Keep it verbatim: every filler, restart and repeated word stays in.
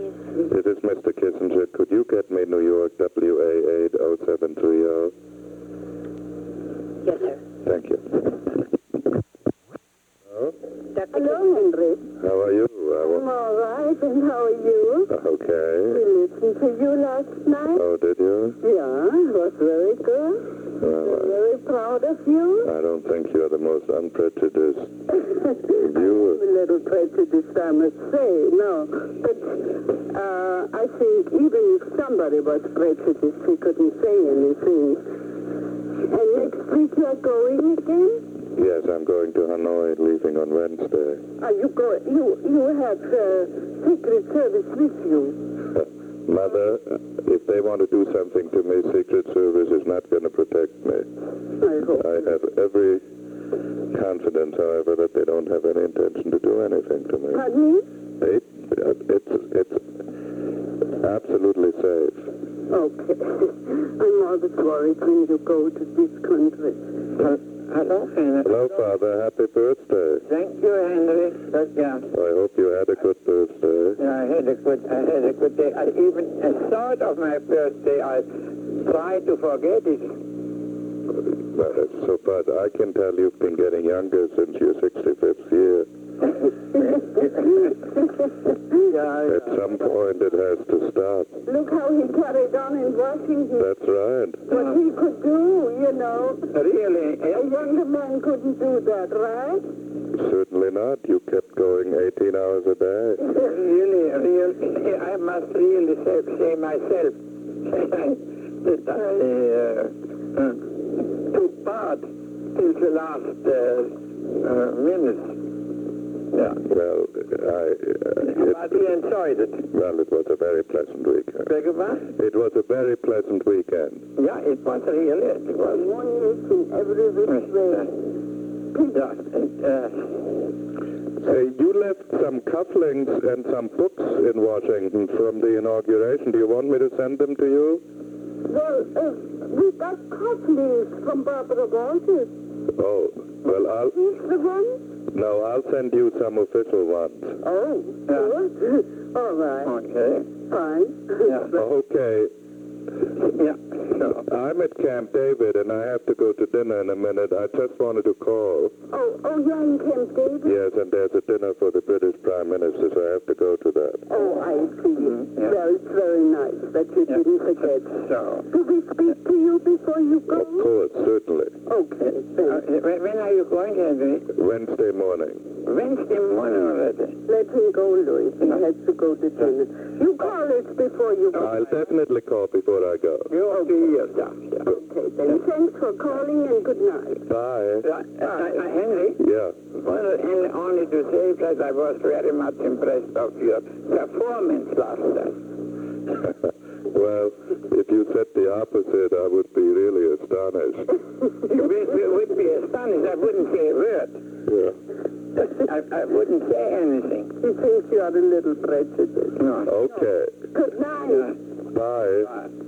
please. This is Mister Kissinger. Could you get me New York W A eight oh seven three oh? Yes, sir. Thank you. Hello? Hello, Henry. How are you? I'm all right, and how are you? Okay. We listened to you last night. Oh, did you? Yeah, it was very good. Well, We're very proud of you. I don't think you're the most unprejudiced I'm viewer. a little prejudiced, I must say, no. But uh, I think even if somebody was prejudiced, he couldn't say anything. And next week you're going again? Yes, I'm going to Hanoi, leaving on Wednesday. Are you going? You you have uh, Secret Service with you? Mother, if they want to do something to me, Secret Service is not going to protect me. I hope. I have every confidence, however, that they don't have any intention to do anything to me. Pardon me? It, it's, it's absolutely safe. Okay. I'm always worried when you go to this country. Hello, Henry. Hello, Father. Happy birthday. Thank you, Henry. But, yeah, I hope you had a good birthday. yeah, I had a good, I had a good day. I even, a thought of my birthday, I tried to forget it. Well, that's so bad. I can tell you've been getting younger since your sixty-fifth year. Yeah, At some point, it has to stop. Look how he carried on in Washington. That's right. What he could do, you know. really, A younger man couldn't do that, right? Certainly not. You kept going eighteen hours a day. really, really, I must really say, say myself that I uh, uh, took part till the last uh, uh, minute. Yeah. Well, I, uh, But we enjoyed it. it, well, it was a very pleasant weekend. Beg your pardon? It was a very pleasant weekend. Yeah, it was really, it was. Oneness in every which way. Yeah, and, uh, Uh, you left some cufflinks and some books in Washington from the inauguration. Do you want me to send them to you? Well, uh, we got cufflinks from Barbara Walters. Oh, well, I'll... He's the one? No, I'll send you some official ones. Oh, good. All right. okay. Fine. Yeah. Okay. Yeah. So, I'm at Camp David, and I have to go to dinner in a minute. I just wanted to call. Oh, oh, yeah, in Camp David? Yes, and there's a dinner for the British Prime Minister, so I have to go to that. Oh, I see. yeah. Well, it's very nice that you Yeah. didn't forget. so Do we speak to you before you go? Of course, certainly. Okay, uh, then. when when are you going, Henry? Wednesday morning. Wednesday morning already. Let him go, Louis. He has to go to dinner. You call us before you go. I'll definitely call before I go. You will be here, yeah. yeah. Okay, then. Thanks for calling and good night. Bye. Uh, uh, uh, Henry, Yeah. well, and only to say that I was very much impressed of your performance last night. Well, if you said the opposite, I would be really astonished. You would, you would be astonished. I wouldn't say a word. Yeah. I, I wouldn't say anything. He thinks you are a little prejudiced. No. Okay. Good night. Bye. Bye.